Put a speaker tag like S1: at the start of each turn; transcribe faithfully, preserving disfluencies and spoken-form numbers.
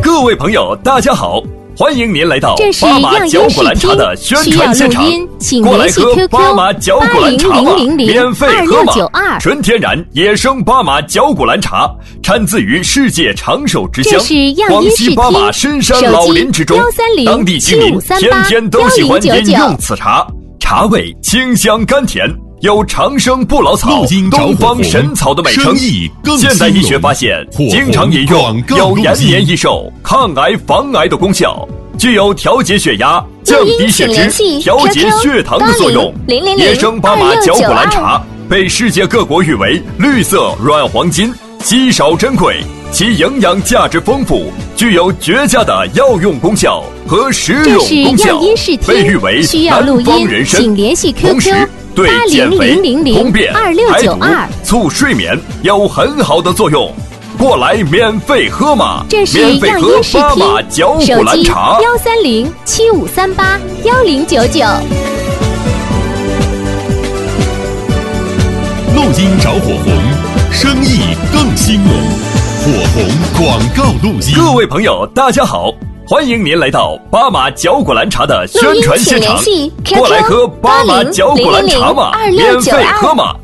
S1: 各位朋友，大家好，欢迎您来到巴马脚骨兰茶的宣传现场，过来喝巴马脚骨兰茶吧，免费喝嘛！纯天然野生巴马脚骨兰茶，产自于世界长寿之乡广西巴马深山老林之中，当地居民天天都喜欢饮用此茶，茶味清香甘甜，有长生不老草、东方神草的美称。现代医学发现，经常饮用有延年益寿、抗癌防癌的功效，具有调节血压、降低血脂、调节血糖的作用。野生巴马脚骨兰茶被世界各国誉为绿色软黄金，稀少珍贵，其营养价值丰富，具有绝佳的药用功效和食用功效，被誉为南方人参。同时对减肥、通便、排毒、促睡眠有很好的作用。过来免费喝嘛！
S2: 这是
S1: 免费喝巴马脚骨兰茶。
S2: 幺三零七五三八幺零九九。
S3: 路金找火红，生意更兴隆。火红广告路金。
S1: 各位朋友，大家好。欢迎您来到巴马脚骨兰茶的宣传现场，过来喝巴马脚骨兰茶嘛，免费喝嘛！